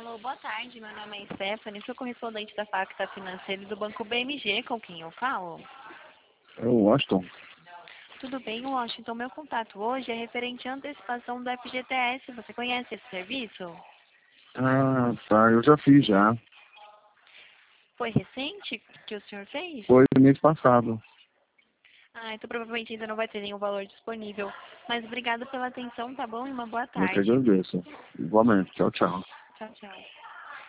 Alô, boa tarde. Meu nome é Stephanie, sou correspondente da Facta Financeira e do Banco BMG, com quem eu falo. É o Washington. Tudo bem, Washington? Meu contato hoje é referente à antecipação do FGTS. Você conhece esse serviço? Ah, tá. Eu já fiz já. Foi recente que o senhor fez? Foi mês passado. Ah, então provavelmente ainda não vai ter nenhum valor disponível. Mas obrigada pela atenção, tá bom? E uma boa Eu que tarde. agradeço. Igualmente. Tchau, tchau. Tchau, tchau.